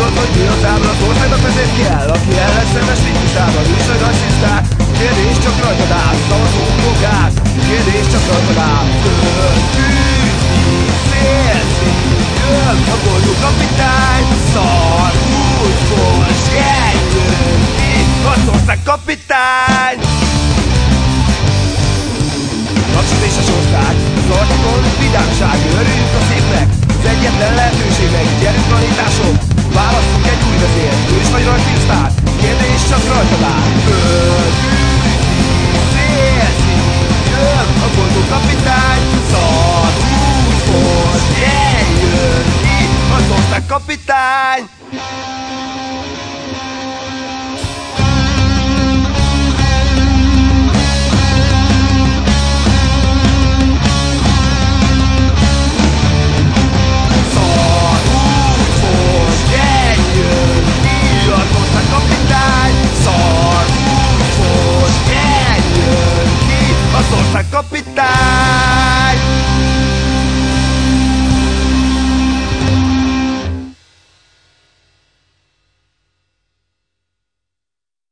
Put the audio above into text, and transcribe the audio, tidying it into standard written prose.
tudod, hogy mi az ábra, az országnak ezért kell, aki ellenszemes ritmusával is a rasszisták. Kérdés csak rajtad áll, szavazunk gáz, kérdés csak rajtad áll.